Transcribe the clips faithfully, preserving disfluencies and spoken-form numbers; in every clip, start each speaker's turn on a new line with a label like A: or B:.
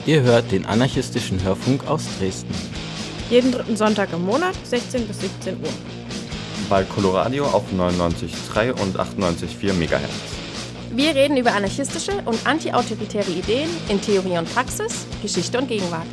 A: Ihr hört den anarchistischen Hörfunk aus Dresden.
B: Jeden dritten Sonntag im Monat, sechzehn bis siebzehn Uhr.
C: Bei Coloradio auf neunundneunzig Komma drei und achtundneunzig Komma vier Megahertz.
B: Wir reden über anarchistische und antiautoritäre Ideen in Theorie und Praxis, Geschichte und Gegenwart.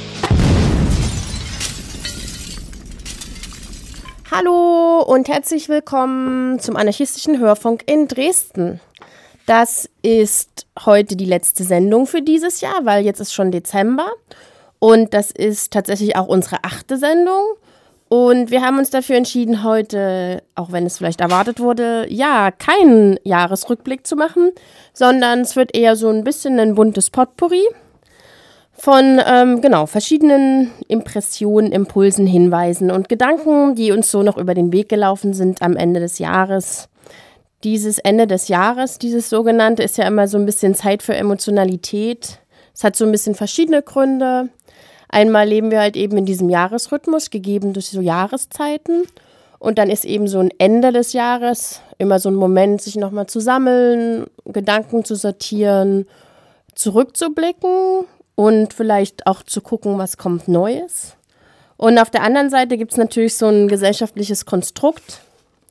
B: Hallo und herzlich willkommen zum anarchistischen Hörfunk in Dresden. Das ist heute die letzte Sendung für dieses Jahr, weil jetzt ist schon Dezember und das ist tatsächlich auch unsere achte Sendung. Und wir haben uns dafür entschieden, heute, auch wenn es vielleicht erwartet wurde, ja, keinen Jahresrückblick zu machen, sondern es wird eher so ein bisschen ein buntes Potpourri von, ähm, genau, verschiedenen Impressionen, Impulsen, Hinweisen und Gedanken, die uns so noch über den Weg gelaufen sind am Ende des Jahres. Dieses Ende des Jahres, dieses sogenannte, ist ja immer so ein bisschen Zeit für Emotionalität. Es hat so ein bisschen verschiedene Gründe. Einmal leben wir halt eben in diesem Jahresrhythmus, gegeben durch so Jahreszeiten. Und dann ist eben so ein Ende des Jahres immer so ein Moment, sich nochmal zu sammeln, Gedanken zu sortieren, zurückzublicken und vielleicht auch zu gucken, was kommt Neues. Und auf der anderen Seite gibt es natürlich so ein gesellschaftliches Konstrukt,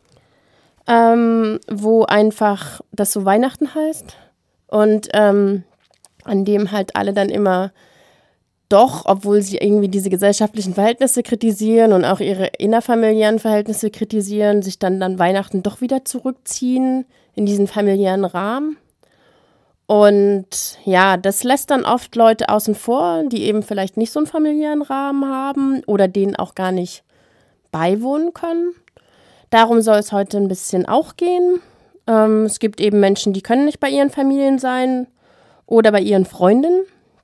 B: ähm, wo einfach das so Weihnachten heißt und ähm, an dem halt alle dann immer doch, obwohl sie irgendwie diese gesellschaftlichen Verhältnisse kritisieren und auch ihre innerfamiliären Verhältnisse kritisieren, sich dann dann Weihnachten doch wieder zurückziehen in diesen familiären Rahmen. Und ja, das lässt dann oft Leute außen vor, die eben vielleicht nicht so einen familiären Rahmen haben oder denen auch gar nicht beiwohnen können. Darum soll es heute ein bisschen auch gehen. Ähm, es gibt eben Menschen, die können nicht bei ihren Familien sein oder bei ihren Freundinnen.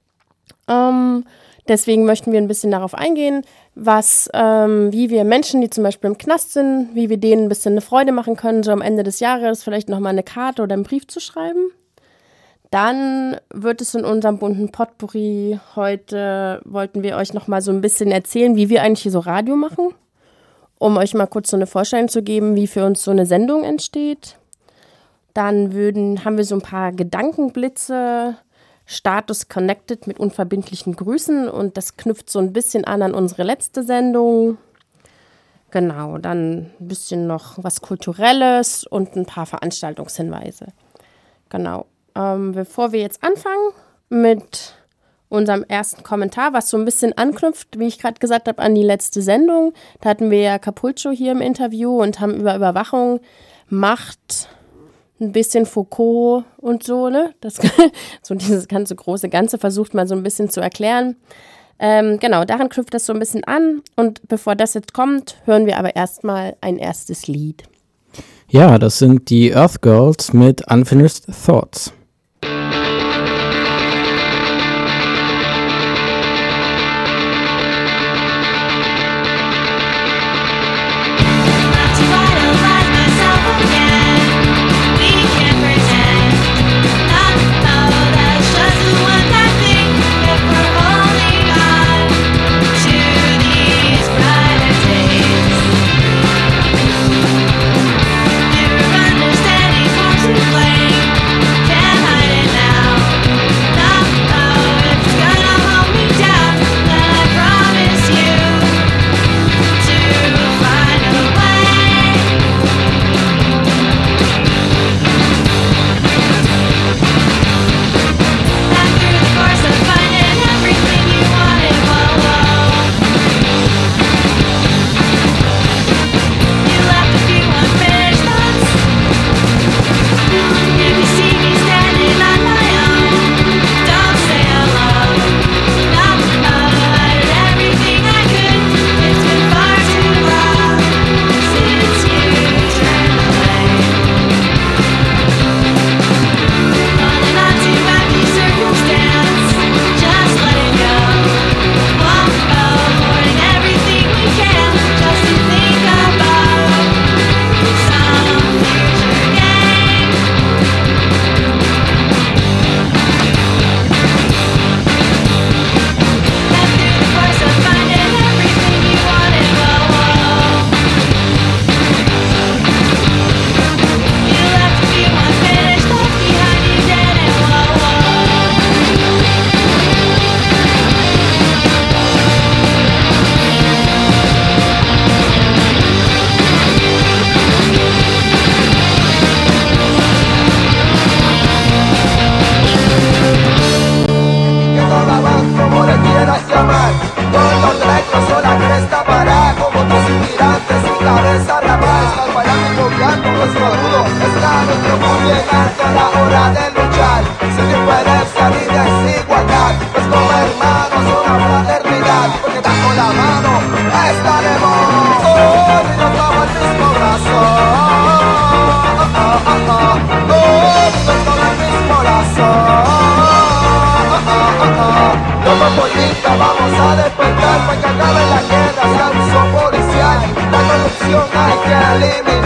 B: Ähm, deswegen möchten wir ein bisschen darauf eingehen, was, ähm, wie wir Menschen, die zum Beispiel im Knast sind, wie wir denen ein bisschen eine Freude machen können, so am Ende des Jahres vielleicht nochmal eine Karte oder einen Brief zu schreiben. Dann wird es in unserem bunten Potpourri, heute wollten wir euch nochmal so ein bisschen erzählen, wie wir eigentlich hier so Radio machen, um euch mal kurz so eine Vorstellung zu geben, wie für uns so eine Sendung entsteht. Dann würden, haben wir so ein paar Gedankenblitze, Status Connected mit unverbindlichen Grüßen und das knüpft so ein bisschen an an unsere letzte Sendung. Genau, dann ein bisschen noch was Kulturelles und ein paar Veranstaltungshinweise. Genau, ähm, bevor wir jetzt anfangen mit unserem ersten Kommentar, was so ein bisschen anknüpft, wie ich gerade gesagt habe, an die letzte Sendung. Da hatten wir ja Capulcho hier im Interview und haben über Überwachung, Macht, ein bisschen Foucault und so, ne? Das, so dieses ganze große Ganze versucht man so ein bisschen zu erklären. Ähm, genau, daran knüpft das so ein bisschen an. Und bevor das jetzt kommt, hören wir aber erstmal ein erstes Lied.
A: Ja, das sind die Earth Girls mit Unfinished Thoughts.
D: Can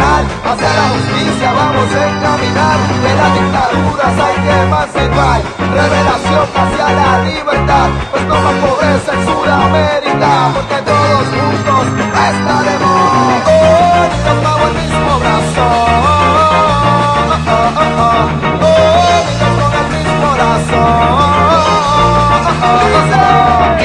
D: criminal, hacia la justicia vamos a encaminar. De las dictaduras hay que emancipar, revelación hacia la libertad, pues no más pobreza en Sudamérica, porque todos juntos estaremos unidos bajo el mismo brazo. Oh, oh, oh, oh. Unidos con el mismo brazo. Oh, oh, oh, oh.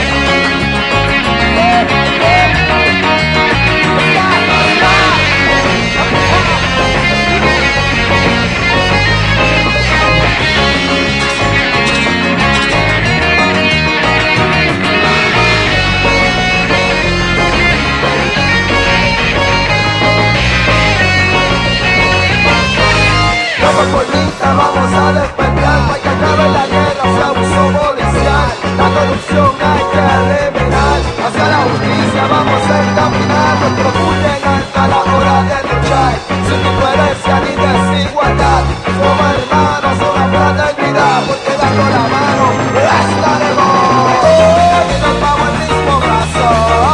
D: Vamos a despertar, no hay que acabar la guerra, se abuso policial, la corrupción hay que eliminar, hacia la justicia vamos a encaminar, nuestro puño en alta a la hora de luchar, sin diferencia ni desigualdad, somos hermanos, una fraternidad, porque dando la mano estaremos unidos bajo el mismo brazo,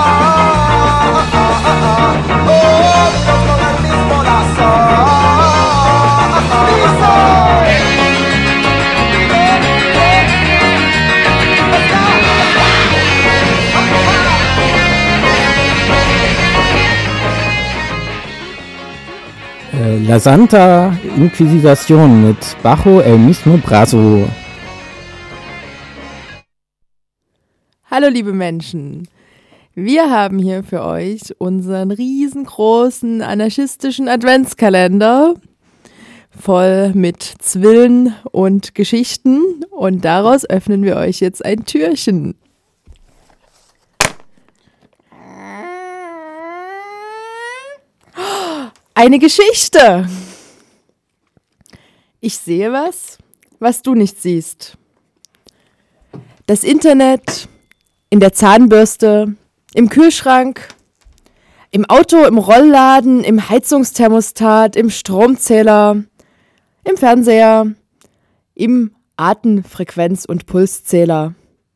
D: unidos con el mismo lazo.
A: La Santa Inquisition mit Bajo el mismo brazo.
E: Hallo liebe Menschen, wir haben hier für euch unseren riesengroßen anarchistischen Adventskalender voll mit Zwillen und Geschichten und daraus öffnen wir euch jetzt ein Türchen. Eine Geschichte! Ich sehe was, was du nicht siehst. Das Internet, in der Zahnbürste, im Kühlschrank, im Auto, im Rollladen, im Heizungsthermostat, im Stromzähler, im Fernseher, im Atemfrequenz- und Pulszähler.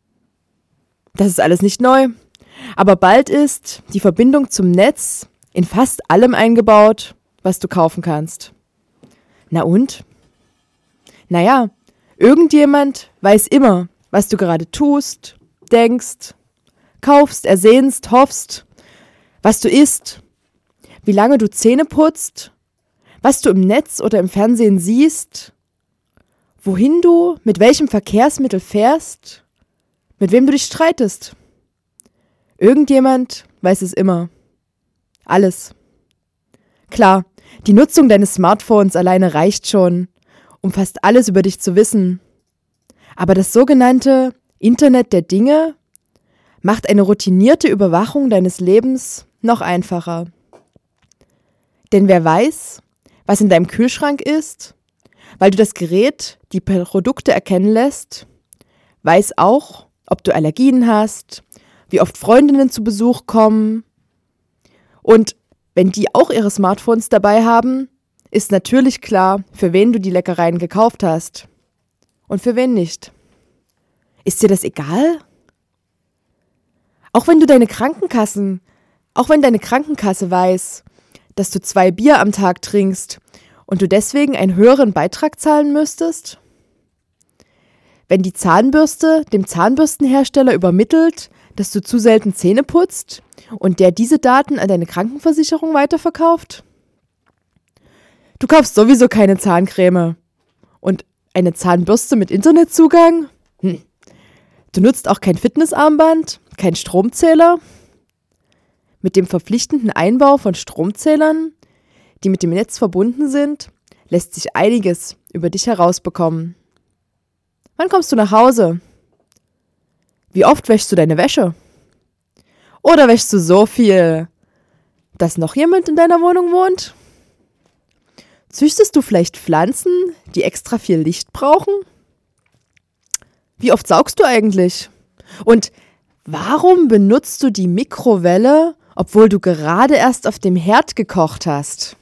E: Das ist alles nicht neu, aber bald ist die Verbindung zum Netz in fast allem eingebaut, was du kaufen kannst. Na und? Naja, irgendjemand weiß immer, was du gerade tust, denkst, kaufst, ersehnst, hoffst, was du isst, wie lange du Zähne putzt, was du im Netz oder im Fernsehen siehst, wohin du mit welchem Verkehrsmittel fährst, mit wem du dich streitest. Irgendjemand weiß es immer. Alles. Klar, die Nutzung deines Smartphones alleine reicht schon, um fast alles über dich zu wissen. Aber das sogenannte Internet der Dinge macht eine routinierte Überwachung deines Lebens noch einfacher. Denn wer weiß, was in deinem Kühlschrank ist, weil du das Gerät die Produkte erkennen lässt, weiß auch, ob du Allergien hast, wie oft Freundinnen zu Besuch kommen. Und wenn die auch ihre Smartphones dabei haben, ist natürlich klar, für wen du die Leckereien gekauft hast und für wen nicht. Ist dir das egal? Auch wenn du deine Krankenkassen, auch wenn deine Krankenkasse weiß, dass du zwei Bier am Tag trinkst und du deswegen einen höheren Beitrag zahlen müsstest? Wenn die Zahnbürste dem Zahnbürstenhersteller übermittelt, dass du zu selten Zähne putzt und der diese Daten an deine Krankenversicherung weiterverkauft? Du kaufst sowieso keine Zahncreme. Und eine Zahnbürste mit Internetzugang? Hm. Du nutzt auch kein Fitnessarmband, kein Stromzähler? Mit dem verpflichtenden Einbau von Stromzählern, die mit dem Netz verbunden sind, lässt sich einiges über dich herausbekommen. Wann kommst du nach Hause? Wie oft wäschst du deine Wäsche? Oder wäschst du so viel, dass noch jemand in deiner Wohnung wohnt? Züchtest du vielleicht Pflanzen, die extra viel Licht brauchen? Wie oft saugst du eigentlich? Und warum benutzt du die Mikrowelle, obwohl du gerade erst auf dem Herd gekocht hast?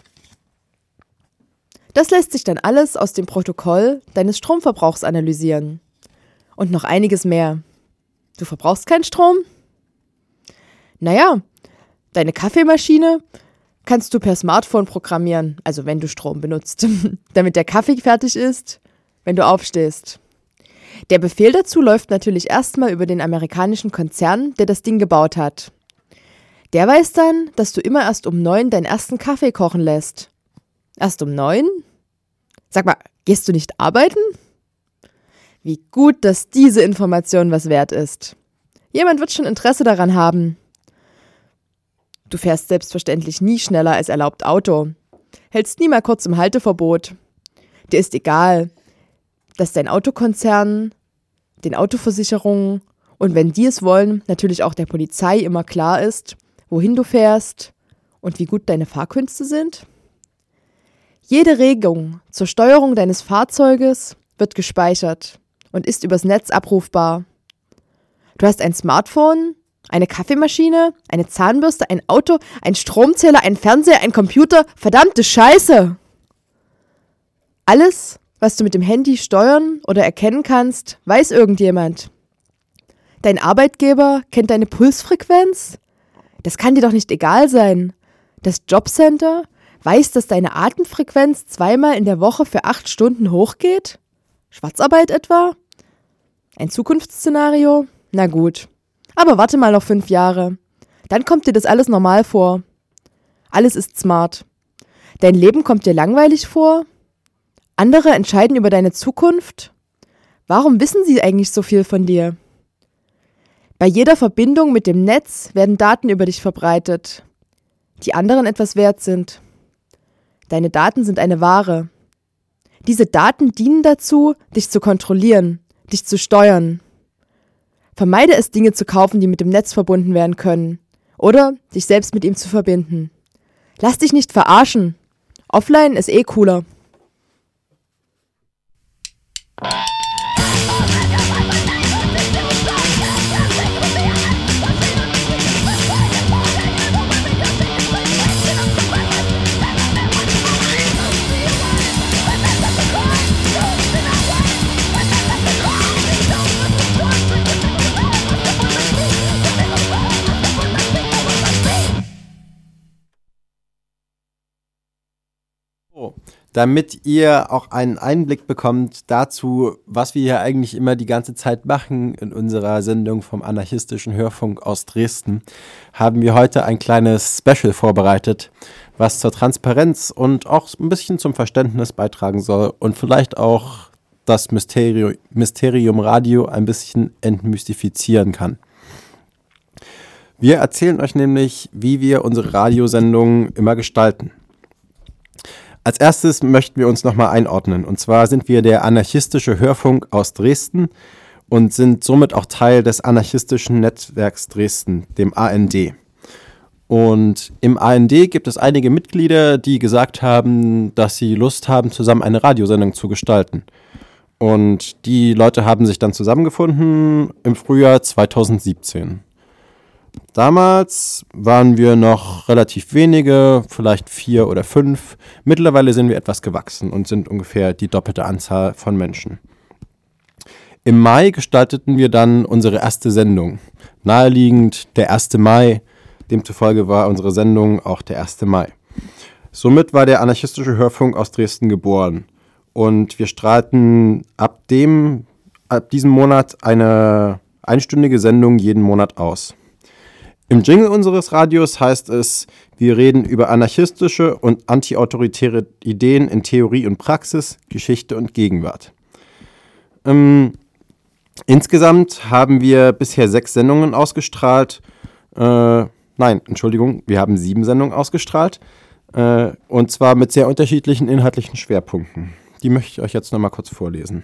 E: Das lässt sich dann alles aus dem Protokoll deines Stromverbrauchs analysieren. Und noch einiges mehr. Du verbrauchst keinen Strom? Naja, deine Kaffeemaschine kannst du per Smartphone programmieren, also wenn du Strom benutzt, damit der Kaffee fertig ist, wenn du aufstehst. Der Befehl dazu läuft natürlich erstmal über den amerikanischen Konzern, der das Ding gebaut hat. Der weiß dann, dass du immer erst um neun deinen ersten Kaffee kochen lässt. Erst um neun? Sag mal, gehst du nicht arbeiten? Wie gut, dass diese Information was wert ist. Jemand wird schon Interesse daran haben. Du fährst selbstverständlich nie schneller als erlaubt Auto. Hältst nie mal kurz im Halteverbot. Dir ist egal, dass dein Autokonzern, den Autoversicherungen und wenn die es wollen, natürlich auch der Polizei immer klar ist, wohin du fährst und wie gut deine Fahrkünste sind. Jede Regung zur Steuerung deines Fahrzeuges wird gespeichert und ist übers Netz abrufbar. Du hast ein Smartphone, eine Kaffeemaschine, eine Zahnbürste, ein Auto, ein Stromzähler, ein Fernseher, ein Computer. Verdammte Scheiße! Alles, was du mit dem Handy steuern oder erkennen kannst, weiß irgendjemand. Dein Arbeitgeber kennt deine Pulsfrequenz? Das kann dir doch nicht egal sein. Das Jobcenter weiß, dass deine Atemfrequenz zweimal in der Woche für acht Stunden hochgeht? Schwarzarbeit etwa? Ein Zukunftsszenario? Na gut. Aber warte mal noch fünf Jahre. Dann kommt dir das alles normal vor. Alles ist smart. Dein Leben kommt dir langweilig vor? Andere entscheiden über deine Zukunft? Warum wissen sie eigentlich so viel von dir? Bei jeder Verbindung mit dem Netz werden Daten über dich verbreitet, die anderen etwas wert sind. Deine Daten sind eine Ware. Diese Daten dienen dazu, dich zu kontrollieren, dich zu steuern. Vermeide es, Dinge zu kaufen, die mit dem Netz verbunden werden können, oder dich selbst mit ihm zu verbinden. Lass dich nicht verarschen. Offline ist eh cooler.
F: Damit ihr auch einen Einblick bekommt dazu, was wir hier eigentlich immer die ganze Zeit machen in unserer Sendung vom Anarchistischen Hörfunk aus Dresden, haben wir heute ein kleines Special vorbereitet, was zur Transparenz und auch ein bisschen zum Verständnis beitragen soll und vielleicht auch das Mysterium, Mysterium Radio ein bisschen entmystifizieren kann. Wir erzählen euch nämlich, wie wir unsere Radiosendungen immer gestalten. Als erstes möchten wir uns nochmal einordnen. Und zwar sind wir der Anarchistische Hörfunk aus Dresden und sind somit auch Teil des Anarchistischen Netzwerks Dresden, dem A N D. Und im A N D gibt es einige Mitglieder, die gesagt haben, dass sie Lust haben, zusammen eine Radiosendung zu gestalten. Und die Leute haben sich dann zusammengefunden im Frühjahr zweitausendsiebzehn. Damals waren wir noch relativ wenige, vielleicht vier oder fünf. Mittlerweile sind wir etwas gewachsen und sind ungefähr die doppelte Anzahl von Menschen. Im Mai gestalteten wir dann unsere erste Sendung. Naheliegend der erste Mai, demzufolge war unsere Sendung auch der erste Mai. Somit war der Anarchistische Hörfunk aus Dresden geboren. Und wir strahlten ab, dem, ab diesem Monat eine einstündige Sendung jeden Monat aus. Im Jingle unseres Radios heißt es, wir reden über anarchistische und antiautoritäre Ideen in Theorie und Praxis, Geschichte und Gegenwart. Ähm, insgesamt haben wir bisher sechs Sendungen ausgestrahlt. Äh, nein, Entschuldigung, wir haben sieben Sendungen ausgestrahlt. Äh, und zwar mit sehr unterschiedlichen inhaltlichen Schwerpunkten. Die möchte ich euch jetzt nochmal kurz vorlesen.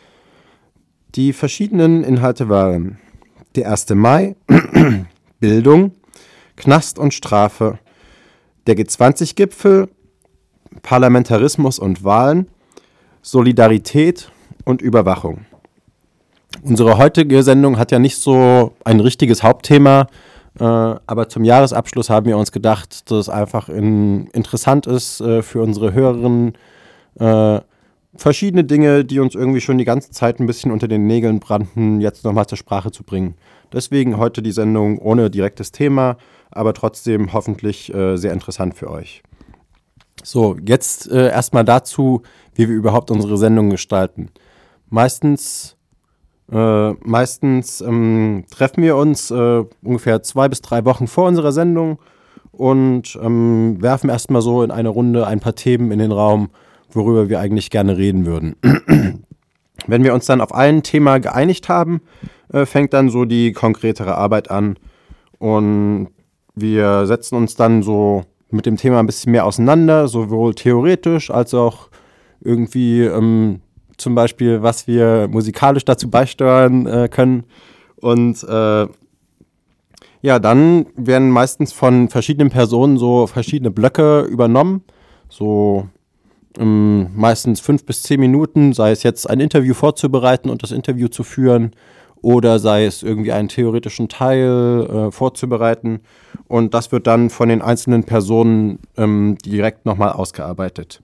F: Die verschiedenen Inhalte waren der erste Mai, Bildung, Knast und Strafe, der G zwanzig Gipfel, Parlamentarismus und Wahlen, Solidarität und Überwachung. Unsere heutige Sendung hat ja nicht so ein richtiges Hauptthema, äh, aber zum Jahresabschluss haben wir uns gedacht, dass es einfach in, interessant ist äh, für unsere Hörerinnen, äh, verschiedene Dinge, die uns irgendwie schon die ganze Zeit ein bisschen unter den Nägeln brannten, jetzt nochmal zur Sprache zu bringen. Deswegen heute die Sendung ohne direktes Thema, aber trotzdem hoffentlich äh, sehr interessant für euch. So, jetzt äh, erstmal dazu, wie wir überhaupt unsere Sendung gestalten. Meistens, äh, meistens ähm, treffen wir uns äh, ungefähr zwei bis drei Wochen vor unserer Sendung und ähm, werfen erstmal so in eine Runde ein paar Themen in den Raum, worüber wir eigentlich gerne reden würden. Wenn wir uns dann auf ein Thema geeinigt haben, äh, fängt dann so die konkretere Arbeit an und wir setzen uns dann so mit dem Thema ein bisschen mehr auseinander, sowohl theoretisch als auch irgendwie ähm, zum Beispiel, was wir musikalisch dazu beisteuern äh, können. Und äh, ja, dann werden meistens von verschiedenen Personen so verschiedene Blöcke übernommen, so ähm, meistens fünf bis zehn Minuten, sei es jetzt ein Interview vorzubereiten und das Interview zu führen oder sei es irgendwie einen theoretischen Teil äh, vorzubereiten. Und das wird dann von den einzelnen Personen ähm, direkt nochmal ausgearbeitet.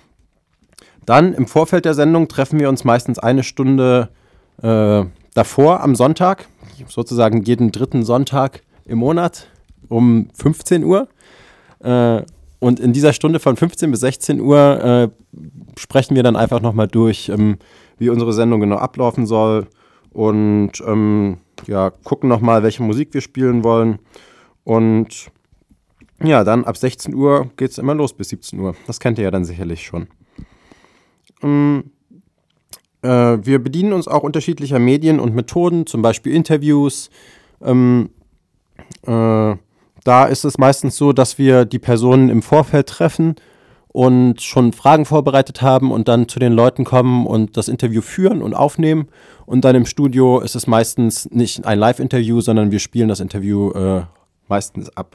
F: Dann im Vorfeld der Sendung treffen wir uns meistens eine Stunde äh, davor am Sonntag, sozusagen jeden dritten Sonntag im Monat um fünfzehn Uhr. Äh, und in dieser Stunde von fünfzehn bis sechzehn Uhr äh, sprechen wir dann einfach nochmal durch, ähm, wie unsere Sendung genau ablaufen soll und ähm, ja, gucken nochmal, welche Musik wir spielen wollen. Und ja, dann ab sechzehn Uhr geht es immer los bis siebzehn Uhr. Das kennt ihr ja dann sicherlich schon. Ähm, äh, wir bedienen uns auch unterschiedlicher Medien und Methoden, zum Beispiel Interviews. Ähm, äh, da ist es meistens so, dass wir die Personen im Vorfeld treffen und schon Fragen vorbereitet haben und dann zu den Leuten kommen und das Interview führen und aufnehmen. Und dann im Studio ist es meistens nicht ein Live-Interview, sondern wir spielen das Interview äh, meistens ab.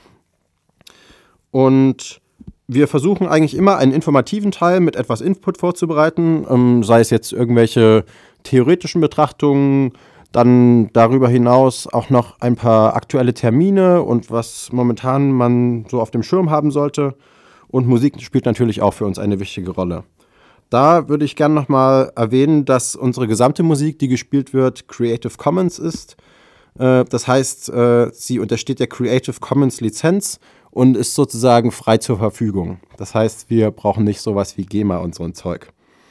F: Und wir versuchen eigentlich immer einen informativen Teil mit etwas Input vorzubereiten, ähm, sei es jetzt irgendwelche theoretischen Betrachtungen, dann darüber hinaus auch noch ein paar aktuelle Termine und was momentan man so auf dem Schirm haben sollte. Und Musik spielt natürlich auch für uns eine wichtige Rolle. Da würde ich gerne nochmal erwähnen, dass unsere gesamte Musik, die gespielt wird, Creative Commons ist. Äh, das heißt, äh, sie untersteht der Creative Commons Lizenz und ist sozusagen frei zur Verfügung. Das heißt, wir brauchen nicht sowas wie GEMA und so ein Zeug.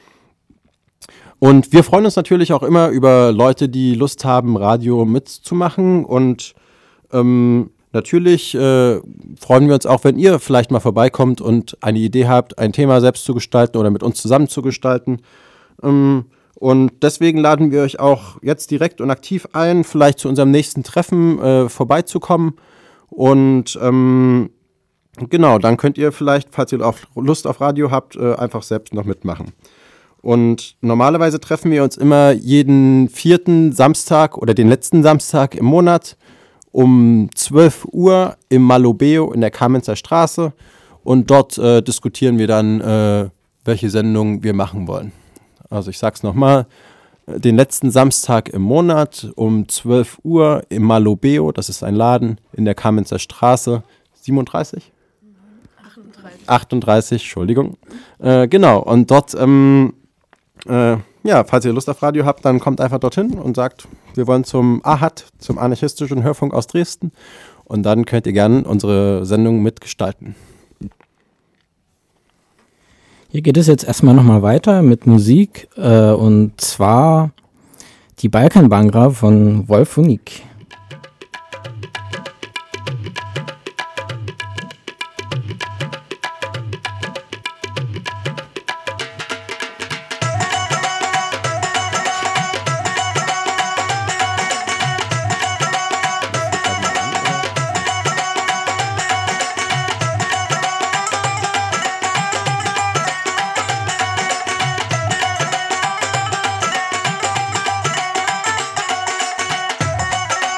F: Und wir freuen uns natürlich auch immer über Leute, die Lust haben, Radio mitzumachen. Und ähm, natürlich äh, freuen wir uns auch, wenn ihr vielleicht mal vorbeikommt und eine Idee habt, ein Thema selbst zu gestalten oder mit uns zusammen zu gestalten. Ähm, und deswegen laden wir euch auch jetzt direkt und aktiv ein, vielleicht zu unserem nächsten Treffen äh, vorbeizukommen. Und ähm, genau, dann könnt ihr vielleicht, falls ihr auch Lust auf Radio habt, äh, einfach selbst noch mitmachen. Und normalerweise treffen wir uns immer jeden vierten Samstag oder den letzten Samstag im Monat um zwölf Uhr im Malobeo in der Kamenzer Straße. Und dort äh, diskutieren wir dann, äh, welche Sendung wir machen wollen. Also ich sag's nochmal, den letzten Samstag im Monat um zwölf Uhr im Malobeo, das ist ein Laden in der Kamenzer Straße, siebenunddreißig? achtunddreißig. achtunddreißig, Entschuldigung. Äh, genau, und dort, ähm, äh, ja, falls ihr Lust auf Radio habt, dann kommt einfach dorthin und sagt, wir wollen zum A H A T, zum Anarchistischen Hörfunk aus Dresden. Und dann könnt ihr gerne unsere Sendung mitgestalten.
A: Hier geht es jetzt erstmal nochmal weiter mit Musik, äh, und zwar die Balkanbangra von Wolf Unik.
D: We'll be right back.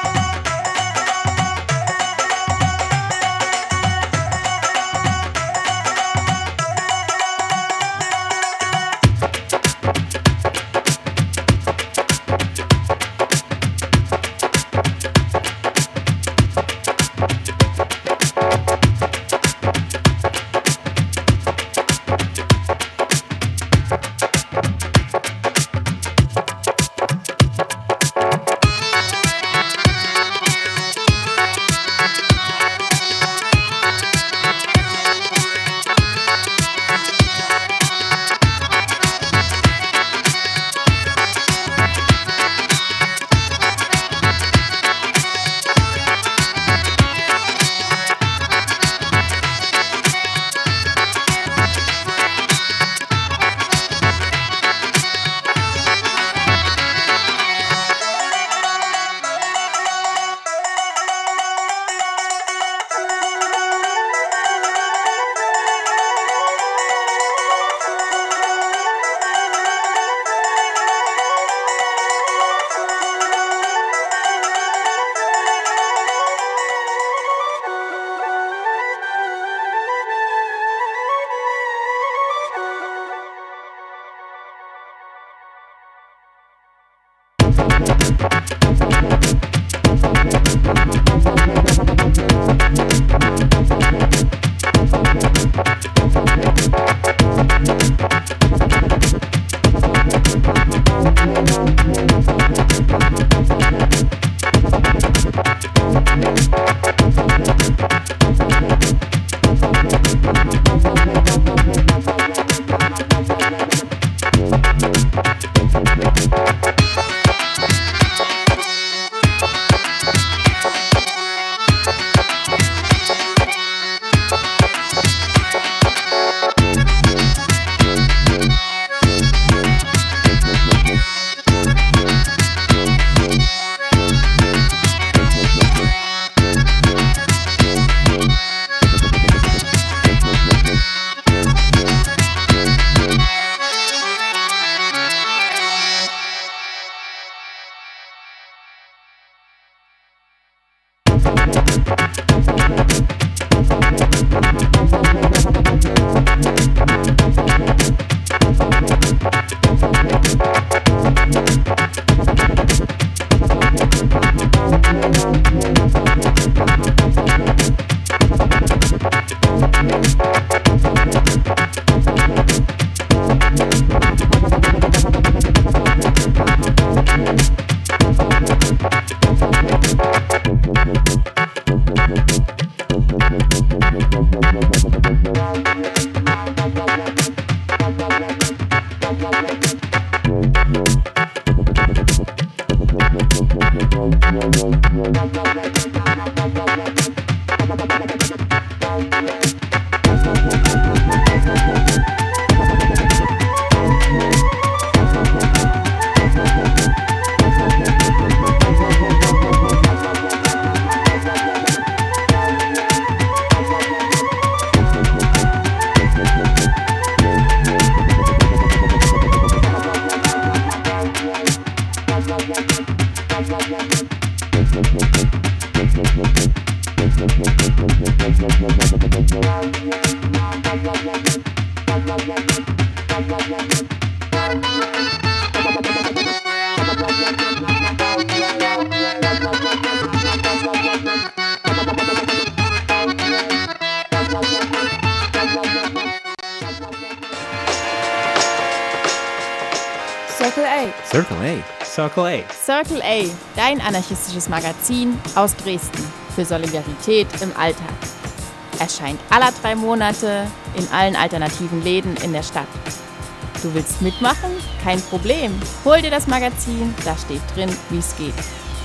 G: Circle A.
H: Circle A. Circle A.
G: Circle A, dein anarchistisches Magazin aus Dresden für Solidarität im Alltag. Erscheint alle drei Monate in allen alternativen Läden in der Stadt. Du willst mitmachen? Kein Problem. Hol dir das Magazin, da steht drin, wie es geht.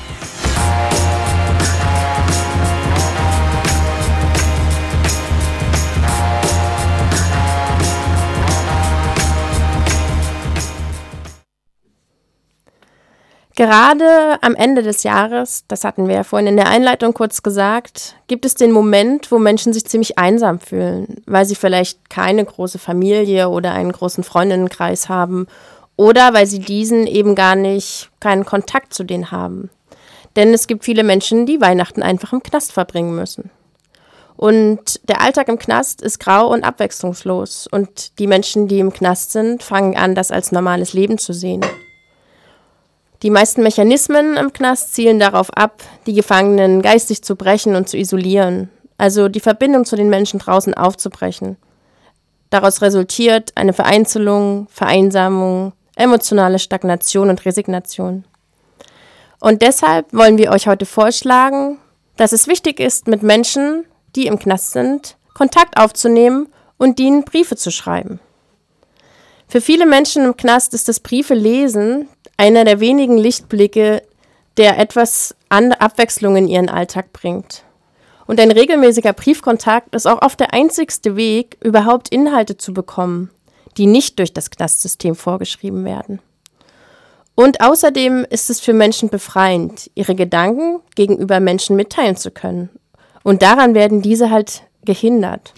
B: Gerade am Ende des Jahres, das hatten wir ja vorhin in der Einleitung kurz gesagt, gibt es den Moment, wo Menschen sich ziemlich einsam fühlen, weil sie vielleicht keine große Familie oder einen großen Freundinnenkreis haben oder weil sie diesen eben gar nicht, keinen Kontakt zu denen haben. Denn es gibt viele Menschen, die Weihnachten einfach im Knast verbringen müssen. Und der Alltag im Knast ist grau und abwechslungslos und die Menschen, die im Knast sind, fangen an, das als normales Leben zu sehen. Die meisten Mechanismen im Knast zielen darauf ab, die Gefangenen geistig zu brechen und zu isolieren, also die Verbindung zu den Menschen draußen aufzubrechen. Daraus resultiert eine Vereinzelung, Vereinsamung, emotionale Stagnation und Resignation. Und deshalb wollen wir euch heute vorschlagen, dass es wichtig ist, mit Menschen, die im Knast sind, Kontakt aufzunehmen und ihnen Briefe zu schreiben. Für viele Menschen im Knast ist das Briefe-Lesen einer der wenigen Lichtblicke, der etwas an Abwechslung in ihren Alltag bringt. Und ein regelmäßiger Briefkontakt ist auch oft der einzigste Weg, überhaupt Inhalte zu bekommen, die nicht durch das Knastsystem vorgeschrieben werden. Und außerdem ist es für Menschen befreiend, ihre Gedanken gegenüber Menschen mitteilen zu können. Und daran werden diese halt gehindert.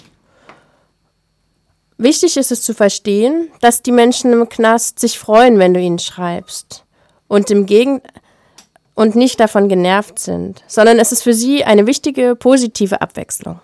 B: Wichtig ist es zu verstehen, dass die Menschen im Knast sich freuen, wenn du ihnen schreibst und, im Gegen- und nicht davon genervt sind, sondern es ist für sie eine wichtige, positive Abwechslung.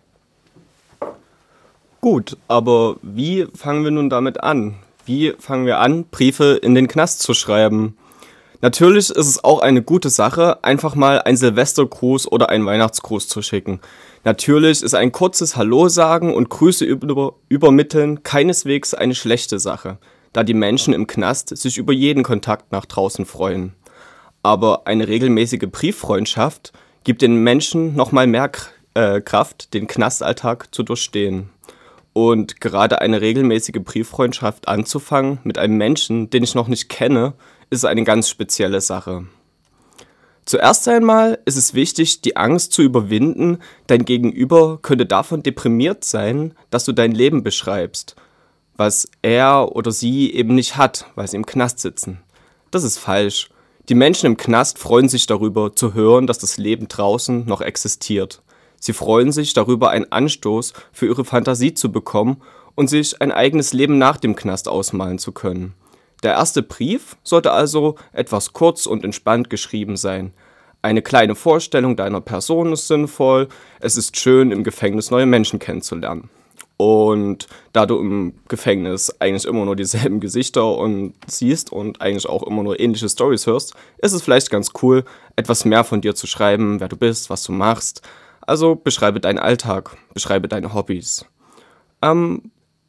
I: Gut, aber wie fangen wir nun damit an? Wie fangen wir an, Briefe in den Knast zu schreiben? Natürlich ist es auch eine gute Sache, einfach mal einen Silvestergruß oder einen Weihnachtsgruß zu schicken. Natürlich ist ein kurzes Hallo sagen und Grüße über, übermitteln keineswegs eine schlechte Sache, da die Menschen im Knast sich über jeden Kontakt nach draußen freuen. Aber eine regelmäßige Brieffreundschaft gibt den Menschen nochmal mehr äh, Kraft, den Knastalltag zu durchstehen. Und gerade eine regelmäßige Brieffreundschaft anzufangen mit einem Menschen, den ich noch nicht kenne, ist eine ganz spezielle Sache. Zuerst einmal ist es wichtig, die Angst zu überwinden, dein Gegenüber könnte davon deprimiert sein, dass du dein Leben beschreibst, was er oder sie eben nicht hat, weil sie im Knast sitzen. Das ist falsch. Die Menschen im Knast freuen sich darüber, zu hören, dass das Leben draußen noch existiert. Sie freuen sich darüber, einen Anstoß für ihre Fantasie zu bekommen und sich ein eigenes Leben nach dem Knast ausmalen zu können. Der erste Brief sollte also etwas kurz und entspannt geschrieben sein. Eine kleine Vorstellung deiner Person ist sinnvoll. Es ist schön, im Gefängnis neue Menschen kennenzulernen. Und da du im Gefängnis eigentlich immer nur dieselben Gesichter und siehst und eigentlich auch immer nur ähnliche Storys hörst, ist es vielleicht ganz cool, etwas mehr von dir zu schreiben, wer du bist, was du machst. Also beschreibe deinen Alltag, beschreibe deine Hobbys. Ähm,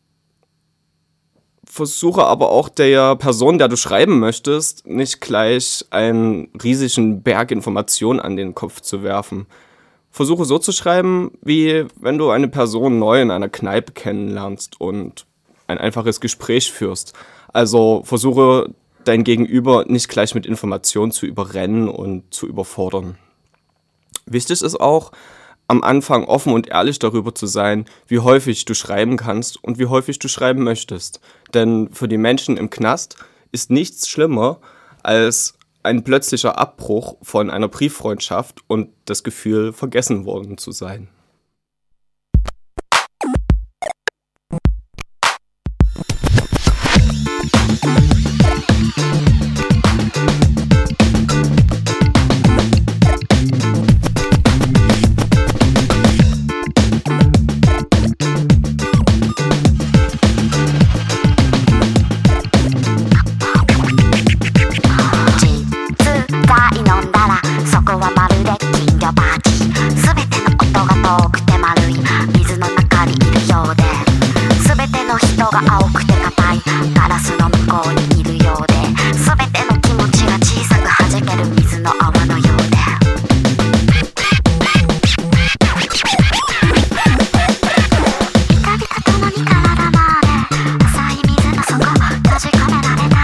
I: Versuche aber auch der Person, der du schreiben möchtest, nicht gleich einen riesigen Berg Informationen an den Kopf zu werfen. Versuche so zu schreiben, wie wenn du eine Person neu in einer Kneipe kennenlernst und ein einfaches Gespräch führst. Also versuche dein Gegenüber nicht gleich mit Informationen zu überrennen und zu überfordern. Wichtig ist auch, am Anfang offen und ehrlich darüber zu sein, wie häufig du schreiben kannst und wie häufig du schreiben möchtest. Denn für die Menschen im Knast ist nichts schlimmer als ein plötzlicher Abbruch von einer Brieffreundschaft und das Gefühl, vergessen worden zu sein.
J: 人が青くて硬いガラスの向こうにいるようで、全ての気持ちが小さく弾ける水の泡のようで、ビタビタともに体まで浅い水の底閉じ込められた。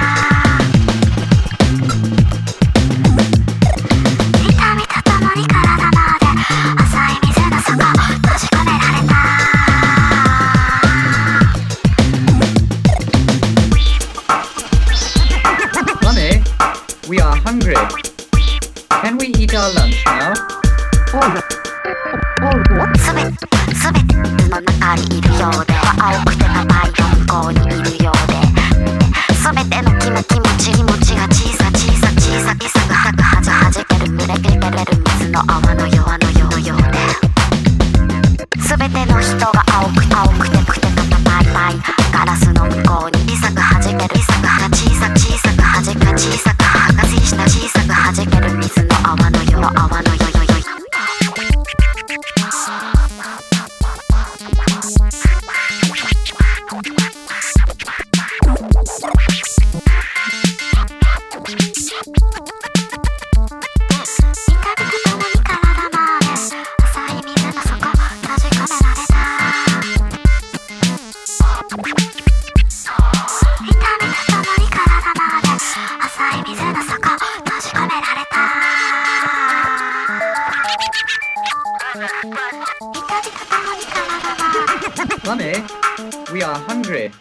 J: ビタビタともに体まで浅い水の底閉じ込められた。
K: Mommy, we are hungry. Can we eat our lunch now?
J: すべて、すべての中にいるようで、青くて硬い向こうにいるようで、すべての気の気持ち、気持ちが小さ小さ小さ小さくはくはじはじける、濡れてれる水の泡のようのようようで、すべての人が青く青くてくて硬いガラスの向こうに小さくはじける、小さくは小さく小さくはじけ小さくはがしした小さくはじける水の泡のよう泡のよよよよ。
K: Mommy, we are hungry.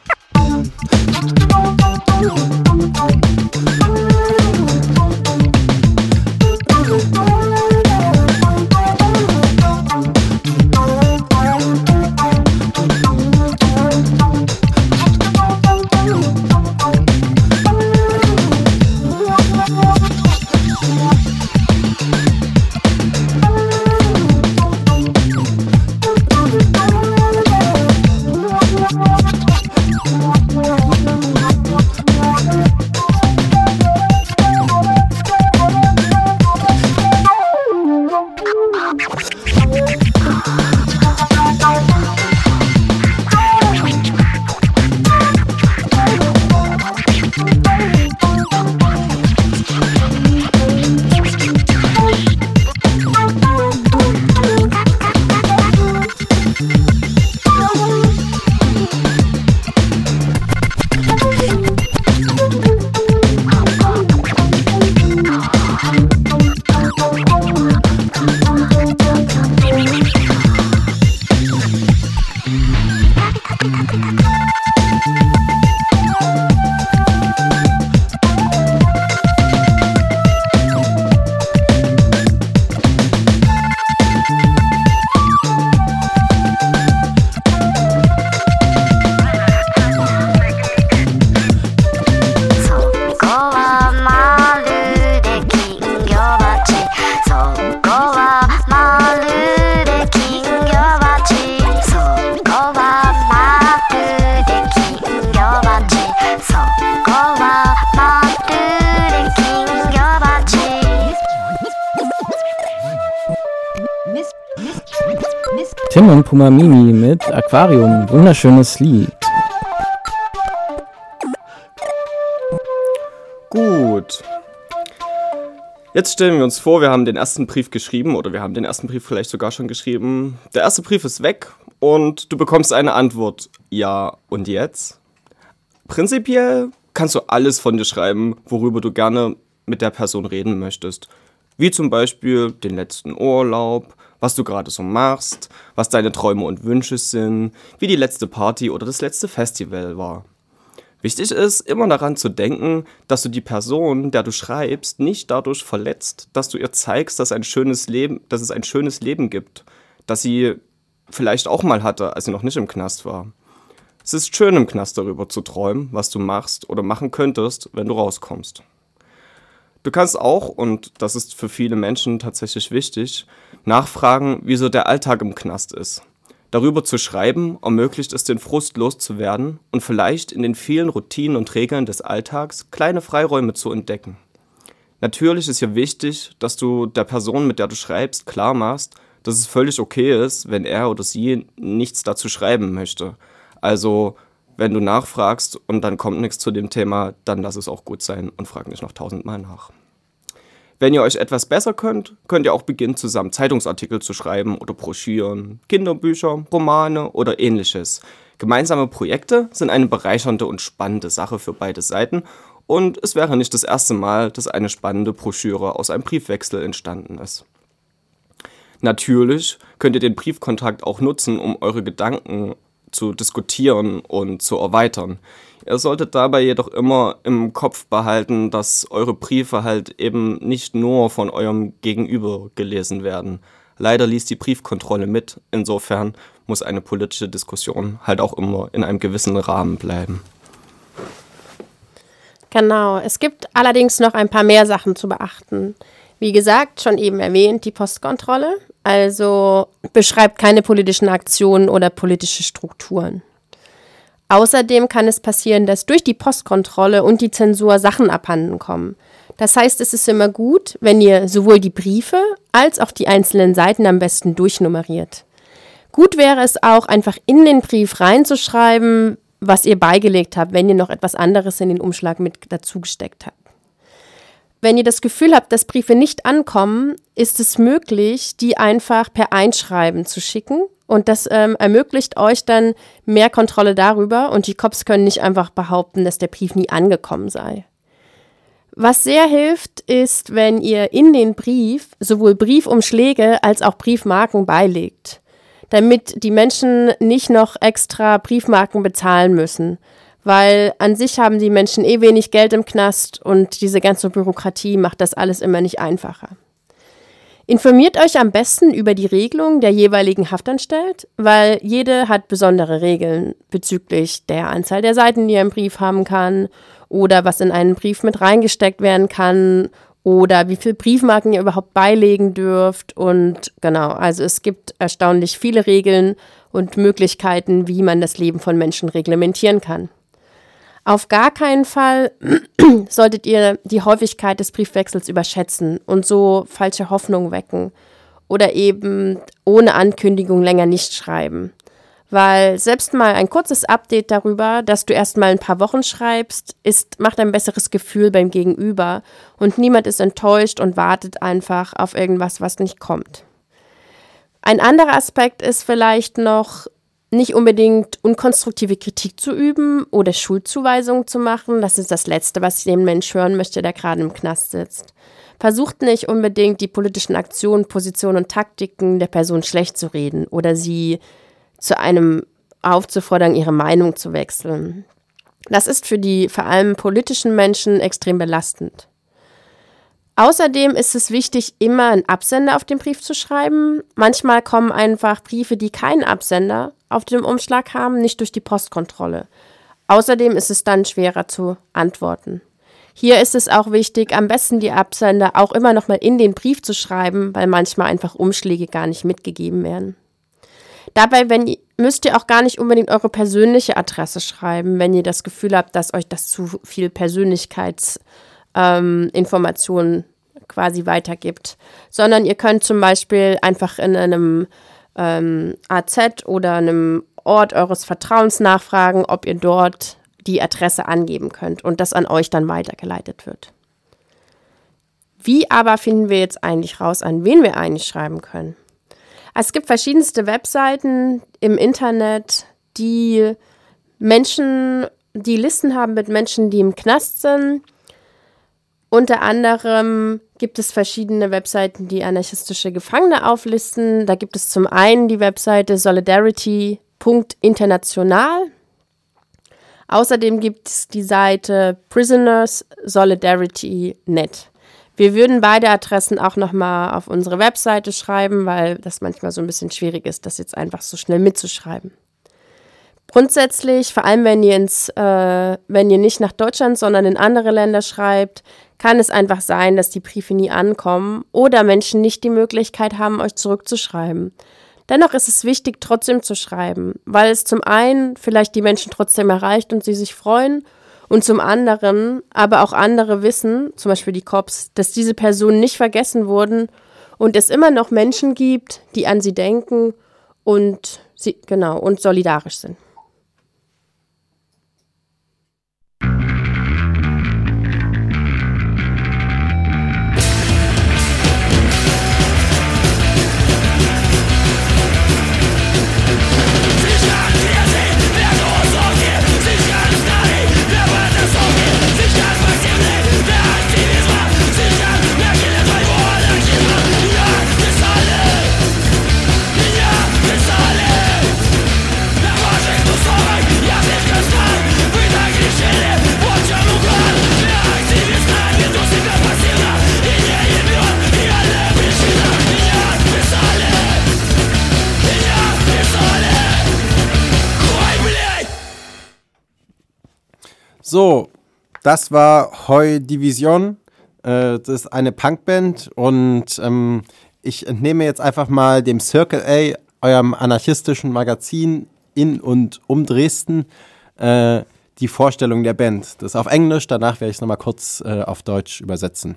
A: Tim und Puma Mimi mit Aquarium, wunderschönes Lied.
I: Gut. Jetzt stellen wir uns vor, wir haben den ersten Brief geschrieben oder wir haben den ersten Brief vielleicht sogar schon geschrieben. Der erste Brief ist weg und du bekommst eine Antwort. Ja, und jetzt? Prinzipiell kannst du alles von dir schreiben, worüber du gerne mit der Person reden möchtest. Wie zum Beispiel den letzten Urlaub, was du gerade so machst, was deine Träume und Wünsche sind, wie die letzte Party oder das letzte Festival war. Wichtig ist, immer daran zu denken, dass du die Person, der du schreibst, nicht dadurch verletzt, dass du ihr zeigst, dass, ein schönes Leben, dass es ein schönes Leben gibt, das sie vielleicht auch mal hatte, als sie noch nicht im Knast war. Es ist schön, im Knast darüber zu träumen, was du machst oder machen könntest, wenn du rauskommst. Du kannst auch, und das ist für viele Menschen tatsächlich wichtig, nachfragen, wieso der Alltag im Knast ist. Darüber zu schreiben, ermöglicht es, den Frust loszuwerden und vielleicht in den vielen Routinen und Regeln des Alltags kleine Freiräume zu entdecken. Natürlich ist hier wichtig, dass du der Person, mit der du schreibst, klar machst, dass es völlig okay ist, wenn er oder sie nichts dazu schreiben möchte. Also, Wenn du nachfragst und dann kommt nichts zu dem Thema, dann lass es auch gut sein und frag nicht noch tausendmal nach. Wenn ihr euch etwas besser könnt, könnt ihr auch beginnen, zusammen Zeitungsartikel zu schreiben oder Broschüren, Kinderbücher, Romane oder ähnliches. Gemeinsame Projekte sind eine bereichernde und spannende Sache für beide Seiten und es wäre nicht das erste Mal, dass eine spannende Broschüre aus einem Briefwechsel entstanden ist. Natürlich könnt ihr den Briefkontakt auch nutzen, um eure Gedanken zu diskutieren und zu erweitern. Ihr solltet dabei jedoch immer im Kopf behalten, dass eure Briefe halt eben nicht nur von eurem Gegenüber gelesen werden. Leider liest die Briefkontrolle mit, insofern muss eine politische Diskussion halt auch immer in einem gewissen Rahmen bleiben.
B: Genau, es gibt allerdings noch ein paar mehr Sachen zu beachten. Wie gesagt, schon eben erwähnt, die Postkontrolle, also beschreibt keine politischen Aktionen oder politische Strukturen. Außerdem kann es passieren, dass durch die Postkontrolle und die Zensur Sachen abhanden kommen. Das heißt, es ist immer gut, wenn ihr sowohl die Briefe als auch die einzelnen Seiten am besten durchnummeriert. Gut wäre es auch, einfach in den Brief reinzuschreiben, was ihr beigelegt habt, wenn ihr noch etwas anderes in den Umschlag mit dazu gesteckt habt. Wenn ihr das Gefühl habt, dass Briefe nicht ankommen, ist es möglich, die einfach per Einschreiben zu schicken. Und das ähm, ermöglicht euch dann mehr Kontrolle darüber und die Cops können nicht einfach behaupten, dass der Brief nie angekommen sei. Was sehr hilft, ist, wenn ihr in den Brief sowohl Briefumschläge als auch Briefmarken beilegt, damit die Menschen nicht noch extra Briefmarken bezahlen müssen. Weil an sich haben die Menschen eh wenig Geld im Knast und diese ganze Bürokratie macht das alles immer nicht einfacher. Informiert euch am besten über die Regelung der jeweiligen Haftanstalt, weil jede hat besondere Regeln bezüglich der Anzahl der Seiten, die ihr im Brief haben kann oder was in einen Brief mit reingesteckt werden kann oder wie viele Briefmarken ihr überhaupt beilegen dürft und genau, also es gibt erstaunlich viele Regeln und Möglichkeiten, wie man das Leben von Menschen reglementieren kann. Auf gar keinen Fall solltet ihr die Häufigkeit des Briefwechsels überschätzen und so falsche Hoffnungen wecken oder eben ohne Ankündigung länger nicht schreiben. Weil selbst mal ein kurzes Update darüber, dass du erst mal ein paar Wochen schreibst, ist, macht ein besseres Gefühl beim Gegenüber und niemand ist enttäuscht und wartet einfach auf irgendwas, was nicht kommt. Ein anderer Aspekt ist vielleicht noch, nicht unbedingt unkonstruktive Kritik zu üben oder Schuldzuweisungen zu machen. Das ist das Letzte, was den Mensch hören möchte, der gerade im Knast sitzt. Versucht nicht unbedingt, die politischen Aktionen, Positionen und Taktiken der Person schlecht zu reden oder sie zu einem aufzufordern, ihre Meinung zu wechseln. Das ist für die vor allem politischen Menschen extrem belastend. Außerdem ist es wichtig, immer einen Absender auf den Brief zu schreiben. Manchmal kommen einfach Briefe, die keinen Absender auf dem Umschlag haben, nicht durch die Postkontrolle. Außerdem ist es dann schwerer zu antworten. Hier ist es auch wichtig, am besten die Absender auch immer noch mal in den Brief zu schreiben, weil manchmal einfach Umschläge gar nicht mitgegeben werden. Dabei wenn, müsst ihr auch gar nicht unbedingt eure persönliche Adresse schreiben, wenn ihr das Gefühl habt, dass euch das zu viel Persönlichkeits Ähm, Informationen quasi weitergibt, sondern ihr könnt zum Beispiel einfach in einem ähm, A Z oder einem Ort eures Vertrauens nachfragen, ob ihr dort die Adresse angeben könnt und das an euch dann weitergeleitet wird. Wie aber finden wir jetzt eigentlich raus, an wen wir eigentlich schreiben können? Es gibt verschiedenste Webseiten im Internet, die Menschen, die Listen haben mit Menschen, die im Knast sind. Unter anderem gibt es verschiedene Webseiten, die anarchistische Gefangene auflisten. Da gibt es zum einen die Webseite solidarity punkt international. Außerdem gibt es die Seite prisoners solidarity punkt net. Wir würden beide Adressen auch nochmal auf unsere Webseite schreiben, weil das manchmal so ein bisschen schwierig ist, das jetzt einfach so schnell mitzuschreiben. Grundsätzlich, vor allem wenn ihr, ins, äh, wenn ihr nicht nach Deutschland, sondern in andere Länder schreibt, kann es einfach sein, dass die Briefe nie ankommen oder Menschen nicht die Möglichkeit haben, euch zurückzuschreiben. Dennoch ist es wichtig, trotzdem zu schreiben, weil es zum einen vielleicht die Menschen trotzdem erreicht und sie sich freuen und zum anderen aber auch andere wissen, zum Beispiel die Cops, dass diese Personen nicht vergessen wurden und es immer noch Menschen gibt, die an sie denken und sie, genau, und solidarisch sind.
F: So, das war Joy Division. Äh, das ist eine Punkband und ähm, ich entnehme jetzt einfach mal dem Circle A, eurem anarchistischen Magazin in und um Dresden, äh, die Vorstellung der Band. Das ist auf Englisch, danach werde ich es nochmal kurz äh, auf Deutsch übersetzen.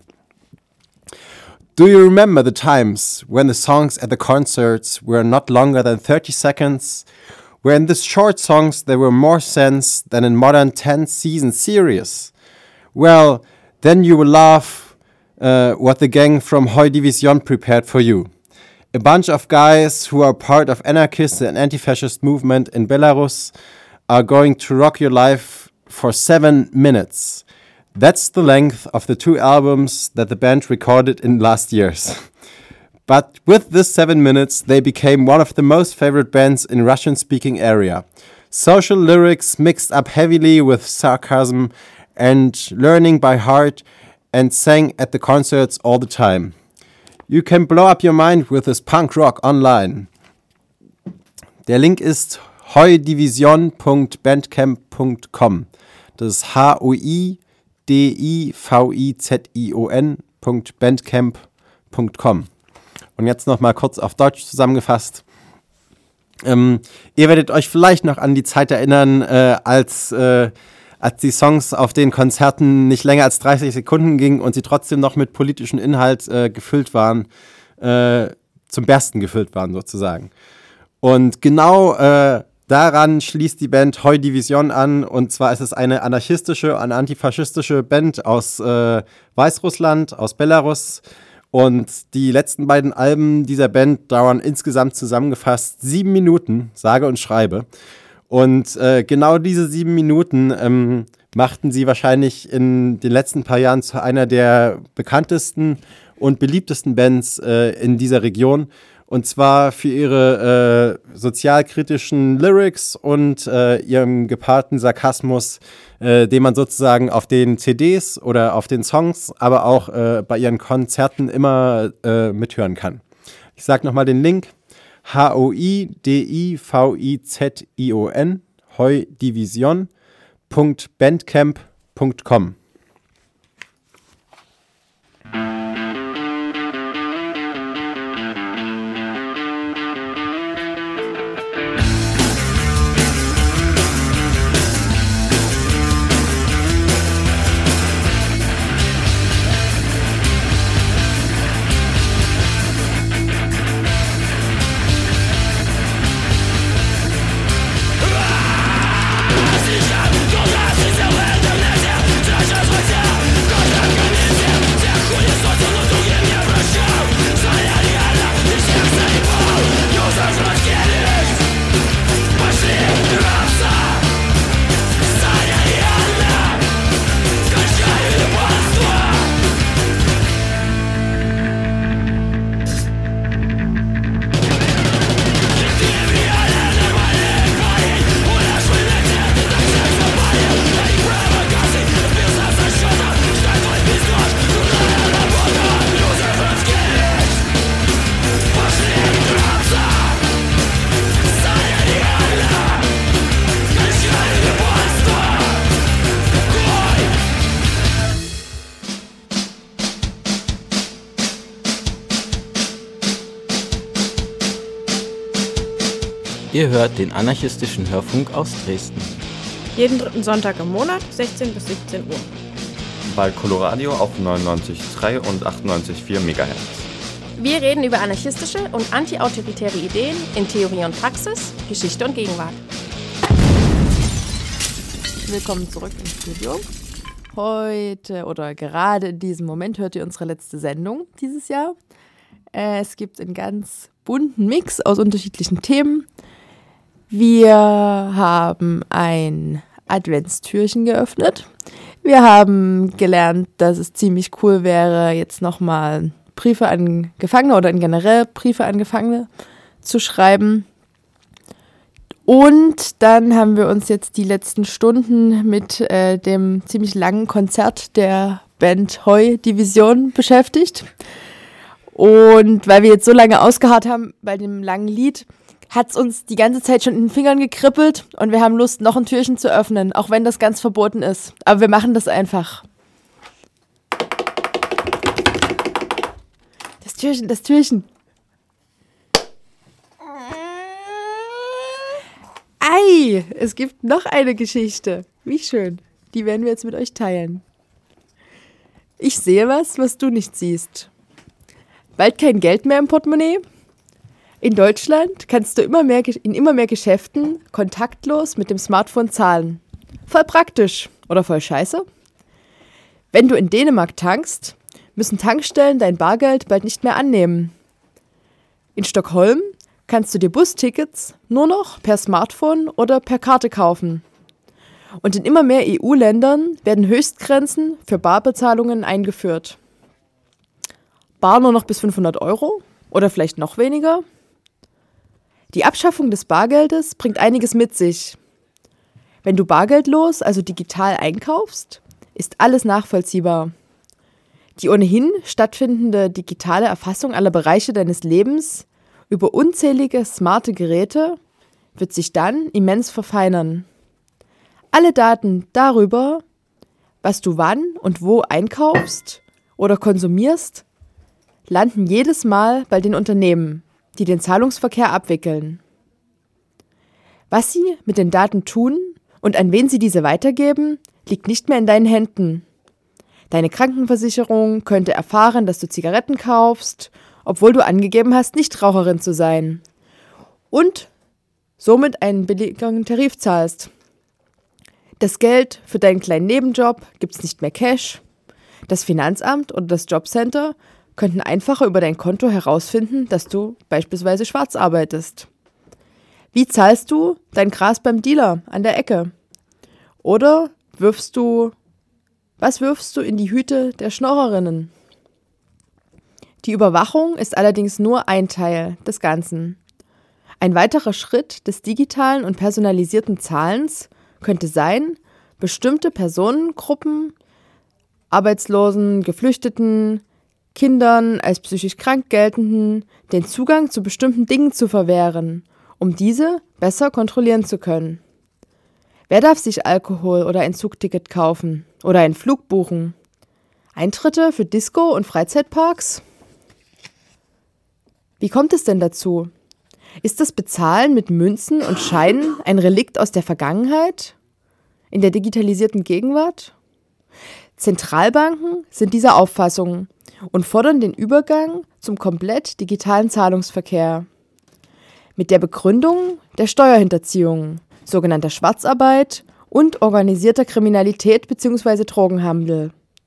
F: Do you remember the times when the songs at the concerts were not longer than thirty seconds, where in these short songs there were more sense than in modern ten-season series? Well, then you will laugh uh, what the gang from Joy Division prepared for you. A bunch of guys who are part of anarchist and anti-fascist movement in Belarus are going to rock your life for seven minutes. That's the length of the two albums that the band recorded in last years. But with this seven minutes, they became one of the most favorite bands in Russian-speaking area. Social lyrics mixed up heavily with sarcasm and learning by heart and sang at the concerts all the time. You can blow up your mind with this punk rock online. Der Link ist joy division punkt bandcamp punkt com. Das ist H O I D I V I Z I O N punkt bandcamp punkt com. Und jetzt nochmal kurz auf Deutsch zusammengefasst. Ähm, ihr werdet euch vielleicht noch an die Zeit erinnern, äh, als, äh, als die Songs auf den Konzerten nicht länger als dreißig Sekunden gingen und sie trotzdem noch mit politischem Inhalt äh, gefüllt waren, äh, zum Bersten gefüllt waren sozusagen. Und genau äh, daran schließt die Band Joy Division an, und zwar ist es eine anarchistische, eine antifaschistische Band aus äh, Weißrussland, aus Belarus. Und die letzten beiden Alben dieser Band dauern insgesamt zusammengefasst sieben Minuten, sage und schreibe. Und äh, genau diese sieben Minuten ähm, machten sie wahrscheinlich in den letzten paar Jahren zu einer der bekanntesten und beliebtesten Bands äh, in dieser Region. Und zwar für ihre äh, sozialkritischen Lyrics und äh, ihrem gepaarten Sarkasmus, äh, den man sozusagen auf den C Ds oder auf den Songs, aber auch äh, bei ihren Konzerten immer äh, mithören kann. Ich sage nochmal den Link: H O I D I V I Z I O N, joy division punkt bandcamp punkt com.
A: Ihr hört den anarchistischen Hörfunk aus Dresden.
L: Jeden dritten Sonntag im Monat, sechzehn bis siebzehn Uhr.
C: Bei Coloradio auf neunundneunzig Komma drei und achtundneunzig Komma vier Megahertz.
G: Wir reden über anarchistische und antiautoritäre Ideen in Theorie und Praxis, Geschichte und Gegenwart.
E: Willkommen zurück im Studio. Heute oder gerade in diesem Moment hört ihr unsere letzte Sendung dieses Jahr. Es gibt einen ganz bunten Mix aus unterschiedlichen Themen. Wir haben ein Adventstürchen geöffnet. Wir haben gelernt, dass es ziemlich cool wäre, jetzt nochmal Briefe an Gefangene oder generell Briefe an Gefangene zu schreiben. Und dann haben wir uns jetzt die letzten Stunden mit äh, dem ziemlich langen Konzert der Band Joy Division beschäftigt. Und weil wir jetzt so lange ausgeharrt haben bei dem langen Lied, hat's uns die ganze Zeit schon in den Fingern gekribbelt und wir haben Lust, noch ein Türchen zu öffnen, auch wenn das ganz verboten ist. Aber wir machen das einfach. Das Türchen, das Türchen. Ei, es gibt noch eine Geschichte. Wie schön. Die werden wir jetzt mit euch teilen. Ich sehe was, was du nicht siehst. Bald kein Geld mehr im Portemonnaie? In Deutschland kannst du immer mehr, in immer mehr Geschäften kontaktlos mit dem Smartphone zahlen. Voll praktisch oder voll scheiße? Wenn du in Dänemark tankst, müssen Tankstellen dein Bargeld bald nicht mehr annehmen. In Stockholm kannst du dir Bustickets nur noch per Smartphone oder per Karte kaufen. Und in immer mehr E U-Ländern werden Höchstgrenzen für Barbezahlungen eingeführt. Bar nur noch bis fünfhundert Euro oder vielleicht noch weniger? Die Abschaffung des Bargeldes bringt einiges mit sich. Wenn du bargeldlos, also digital einkaufst, ist alles nachvollziehbar. Die ohnehin stattfindende digitale Erfassung aller Bereiche deines Lebens über unzählige smarte Geräte wird sich dann immens verfeinern. Alle Daten darüber, was du wann und wo einkaufst oder konsumierst, landen jedes Mal bei den Unternehmen, die den Zahlungsverkehr abwickeln. Was sie mit den Daten tun und an wen sie diese weitergeben, liegt nicht mehr in deinen Händen. Deine Krankenversicherung könnte erfahren, dass du Zigaretten kaufst, obwohl du angegeben hast, Nichtraucherin zu sein. Und somit einen billigeren Tarif zahlst. Das Geld für deinen kleinen Nebenjob gibt's nicht mehr Cash. Das Finanzamt oder das Jobcenter könnten einfacher über dein Konto herausfinden, dass du beispielsweise schwarz arbeitest. Wie zahlst du dein Gras beim Dealer an der Ecke? Oder wirfst du, was wirfst du in die Hüte der Schnorrerinnen? Die Überwachung ist allerdings nur ein Teil des Ganzen. Ein weiterer Schritt des digitalen und personalisierten Zahlens könnte sein, bestimmte Personengruppen, Arbeitslosen, Geflüchteten, Kindern als psychisch krank geltenden, den Zugang zu bestimmten Dingen zu verwehren, um diese besser kontrollieren zu können. Wer darf sich Alkohol oder ein Zugticket kaufen oder einen Flug buchen? Eintritte für Disco- und Freizeitparks? Wie kommt es denn dazu? Ist das Bezahlen mit Münzen und Scheinen ein Relikt aus der Vergangenheit? In der digitalisierten Gegenwart? Zentralbanken sind dieser Auffassung und fordern den Übergang zum komplett digitalen Zahlungsverkehr. Mit der Begründung der Steuerhinterziehung, sogenannter Schwarzarbeit und organisierter Kriminalität bzw. Drogenhandel.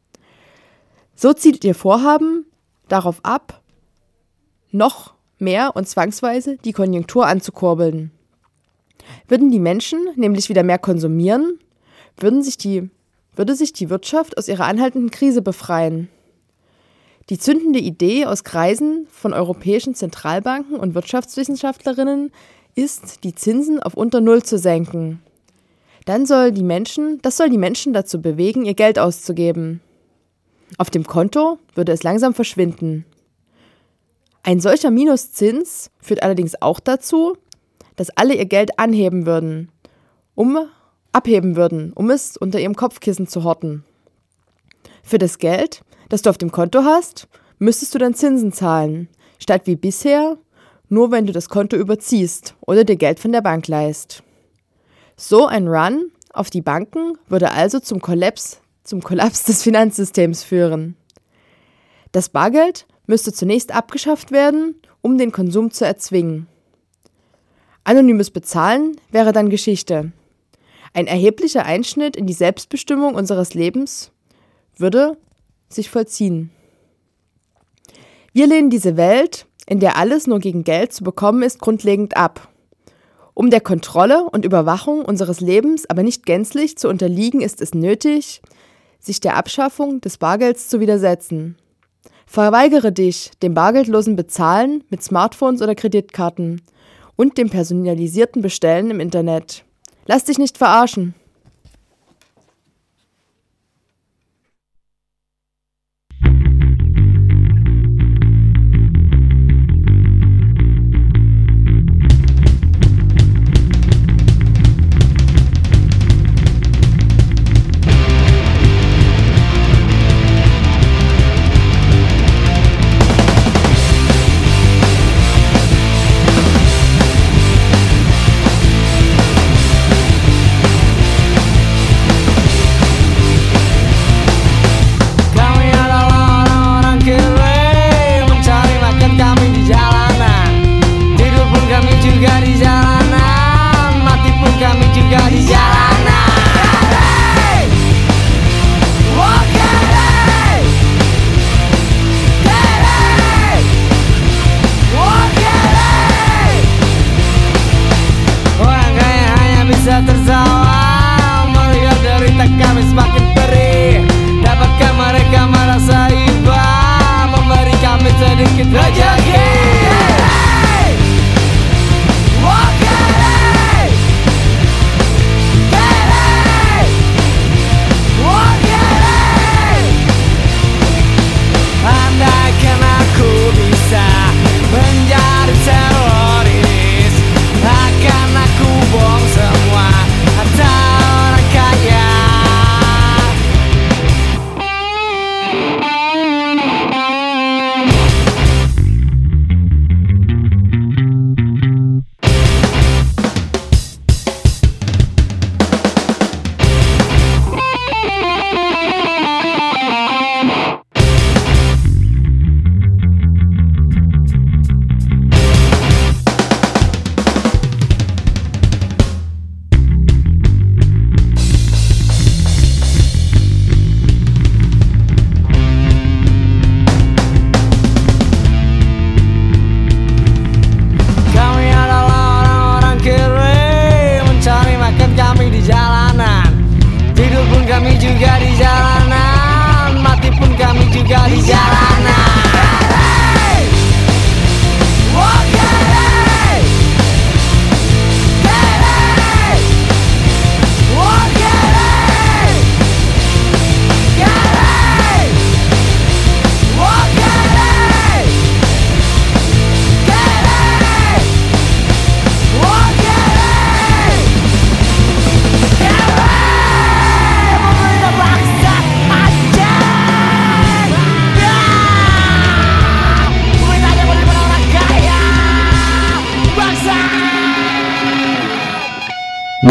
E: So zielt ihr Vorhaben darauf ab, noch mehr und zwangsweise die Konjunktur anzukurbeln. Würden die Menschen nämlich wieder mehr konsumieren, würden sich die, würde sich die Wirtschaft aus ihrer anhaltenden Krise befreien. Die zündende Idee aus Kreisen von europäischen Zentralbanken und Wirtschaftswissenschaftlerinnen ist, die Zinsen auf unter Null zu senken. Dann soll die Menschen, das soll die Menschen dazu bewegen, ihr Geld auszugeben. Auf dem Konto würde es langsam verschwinden. Ein solcher Minuszins führt allerdings auch dazu, dass alle ihr Geld anheben würden, um abheben würden, um es unter ihrem Kopfkissen zu horten. Für das Geld, das du auf dem Konto hast, müsstest du dann Zinsen zahlen, statt wie bisher nur wenn du das Konto überziehst oder dir Geld von der Bank leihst. So ein Run auf die Banken würde also zum Kollaps, zum Kollaps des Finanzsystems führen. Das Bargeld müsste zunächst abgeschafft werden, um den Konsum zu erzwingen. Anonymes Bezahlen wäre dann Geschichte. Ein erheblicher Einschnitt in die Selbstbestimmung unseres Lebens würde sich vollziehen. Wir lehnen diese Welt, in der alles nur gegen Geld zu bekommen ist, grundlegend ab. Um der Kontrolle und Überwachung unseres Lebens aber nicht gänzlich zu unterliegen, ist es nötig, sich der Abschaffung des Bargelds zu widersetzen. Verweigere dich dem bargeldlosen Bezahlen mit Smartphones oder Kreditkarten und dem personalisierten Bestellen im Internet. Lass dich nicht verarschen.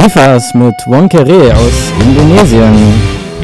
A: Rifas mit Wonkere aus Indonesien.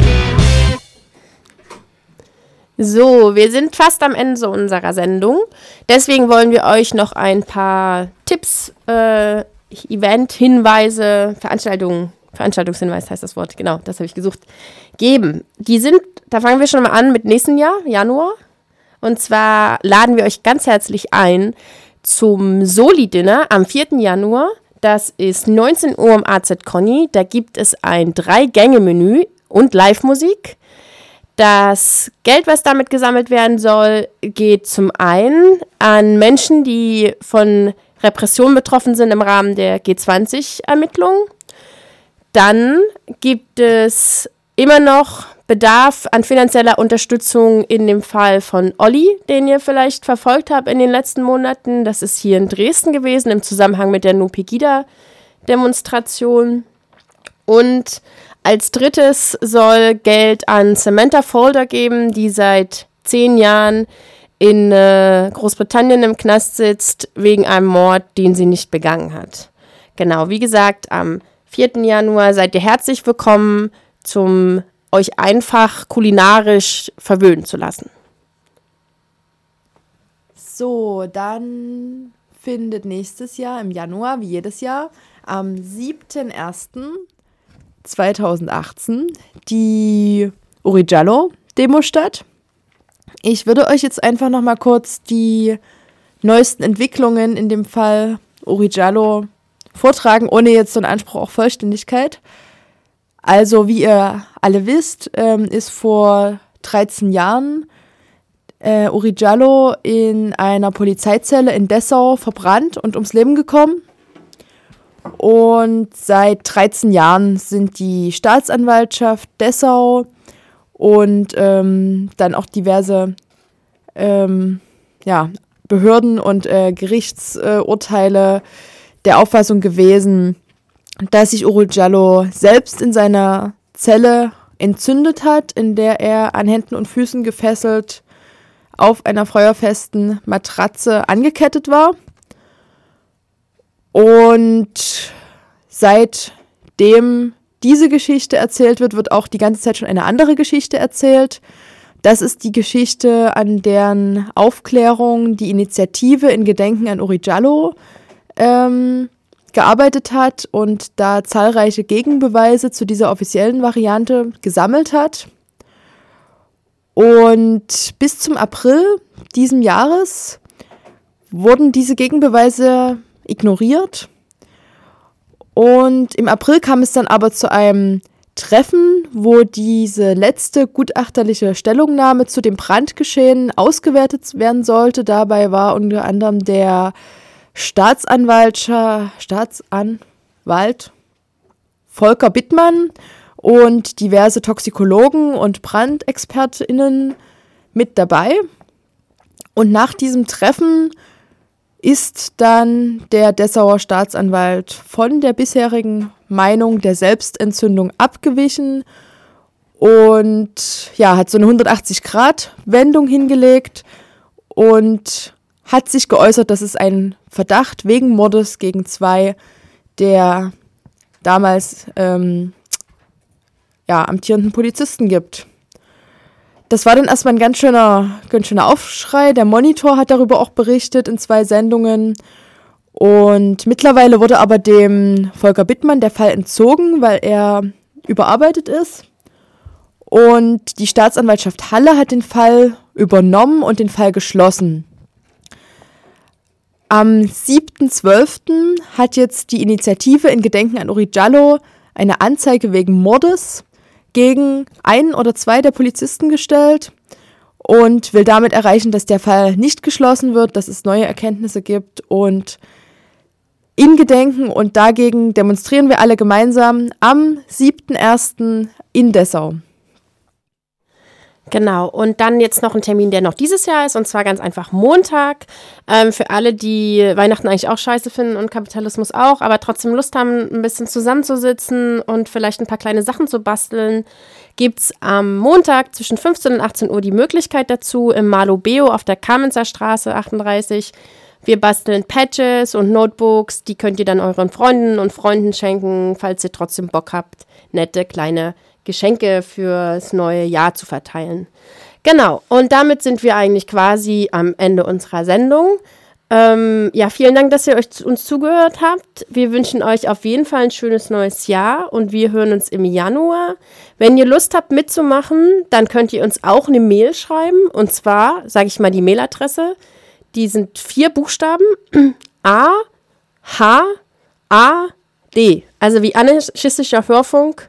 B: So, wir sind fast am Ende unserer Sendung. Deswegen wollen wir euch noch ein paar Tipps, äh, Event-Hinweise, Veranstaltungen, Veranstaltungshinweis heißt das Wort, genau, das habe ich gesucht, geben. Die sind, da fangen wir schon mal an mit nächsten Jahr, Januar. Und zwar laden wir euch ganz herzlich ein zum Soli-Dinner am vierten Januar. Das ist neunzehn Uhr im A Z Conny. Da gibt es ein Drei-Gänge-Menü und Live-Musik. Das Geld, was damit gesammelt werden soll, geht zum einen an Menschen, die von Repression betroffen sind im Rahmen der G zwanzig-Ermittlungen. Dann gibt es immer noch Bedarf an finanzieller Unterstützung in dem Fall von Olli, den ihr vielleicht verfolgt habt in den letzten Monaten. Das ist hier in Dresden gewesen im Zusammenhang mit der No Pegida-Demonstration. Und als drittes soll Geld an Samantha Folder geben, die seit zehn Jahren in äh, Großbritannien im Knast sitzt, wegen einem Mord, den sie nicht begangen hat. Genau, wie gesagt, am vierten Januar seid ihr herzlich willkommen, zum euch einfach kulinarisch verwöhnen zu lassen.
E: So, dann findet nächstes Jahr im Januar, wie jedes Jahr, am siebten ersten zweitausendachtzehn die Uri Jallo-Demo statt. Ich würde euch jetzt einfach noch mal kurz die neuesten Entwicklungen in dem Fall Uri Jallo vortragen, ohne jetzt so einen Anspruch auf Vollständigkeit. Also, wie ihr alle wisst, ähm, ist vor dreizehn Jahren äh, Uri Jallo in einer Polizeizelle in Dessau verbrannt und ums Leben gekommen. Und seit dreizehn Jahren sind die Staatsanwaltschaft Dessau und ähm, dann auch diverse ähm, ja, Behörden und äh, Gerichtsurteile äh, der Auffassung gewesen, dass sich Uri Jallo selbst in seiner Zelle entzündet hat, in der er an Händen und Füßen gefesselt auf einer feuerfesten Matratze angekettet war. Und seitdem diese Geschichte erzählt wird, wird auch die ganze Zeit schon eine andere Geschichte erzählt. Das ist die Geschichte, an deren Aufklärung die Initiative in Gedenken an Uri Jallo ähm, gearbeitet hat und da zahlreiche Gegenbeweise zu dieser offiziellen Variante gesammelt hat. Und bis zum April diesen Jahres wurden diese Gegenbeweise ignoriert. Und im April kam es dann aber zu einem Treffen, wo diese letzte gutachterliche Stellungnahme zu dem Brandgeschehen ausgewertet werden sollte. Dabei war unter anderem der Staatsanwalt, Staatsanwalt Volker Bittmann und diverse Toxikologen und BrandexpertInnen mit dabei. Und nach diesem Treffen ist dann der Dessauer Staatsanwalt von der bisherigen Meinung der Selbstentzündung abgewichen und ja, hat so eine hundertachtzig-Grad-Wendung hingelegt und hat sich geäußert, dass es einen Verdacht wegen Mordes gegen zwei der damals ähm, ja, amtierenden Polizisten gibt. Das war dann erstmal ein ganz schöner, ganz schöner Aufschrei. Der Monitor hat darüber auch berichtet in zwei Sendungen. Und mittlerweile wurde aber dem Volker Bittmann der Fall entzogen, weil er überarbeitet ist. Und die Staatsanwaltschaft Halle hat den Fall übernommen und den Fall geschlossen. Am siebten zwölften hat jetzt die Initiative in Gedenken an Uri Jallo eine Anzeige wegen Mordes gegen einen oder zwei der Polizisten gestellt und will damit erreichen, dass der Fall nicht geschlossen wird, dass es neue Erkenntnisse gibt. Und in Gedenken und dagegen demonstrieren wir alle gemeinsam am siebten ersten in Dessau.
B: Genau, und dann jetzt noch ein Termin, der noch dieses Jahr ist, und zwar ganz einfach Montag. Ähm, für alle, die Weihnachten eigentlich auch scheiße finden und Kapitalismus auch, aber trotzdem Lust haben, ein bisschen zusammenzusitzen und vielleicht ein paar kleine Sachen zu basteln, gibt es am Montag zwischen fünfzehn und achtzehn Uhr die Möglichkeit dazu im Malo Beo auf der Kamenzer Straße achtunddreißig Wir basteln Patches und Notebooks, die könnt ihr dann euren Freunden und Freunden schenken, falls ihr trotzdem Bock habt, nette kleine Geschenke fürs neue Jahr zu verteilen. Genau, und damit sind wir eigentlich quasi am Ende unserer Sendung. Ähm, ja, vielen Dank, dass ihr euch zu uns zugehört habt. Wir wünschen euch auf jeden Fall ein schönes neues Jahr und wir hören uns im Januar. Wenn ihr Lust habt mitzumachen, dann könnt ihr uns auch eine Mail schreiben. Und zwar, sage ich mal die Mailadresse, die sind vier Buchstaben, A, H, A, D. Also wie anarchistischer Hörfunk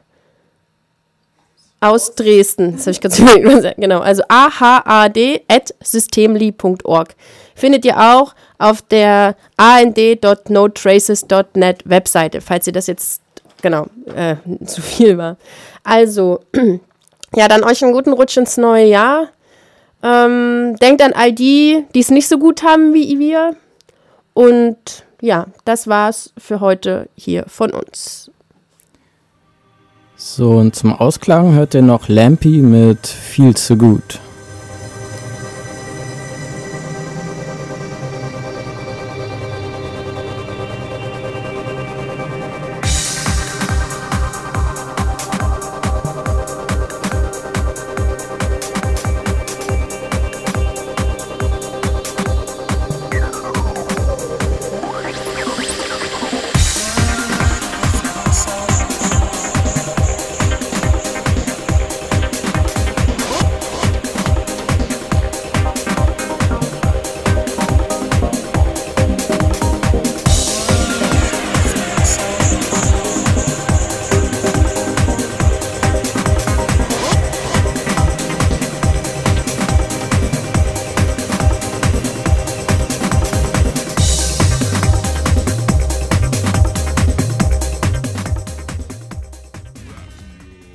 B: aus Dresden. Das habe ich ganz überlegt. Genau, also A H A D at systemli punkt org. Findet ihr auch auf der a n d dot no traces dot net Webseite, falls ihr das jetzt, genau, äh, zu viel war. Also, ja, dann euch einen guten Rutsch ins neue Jahr. Ähm, denkt an all die, die es nicht so gut haben wie wir. Und ja, das war's für heute hier von uns.
A: So, und zum Ausklang hört ihr noch Lampy mit Viel zu gut.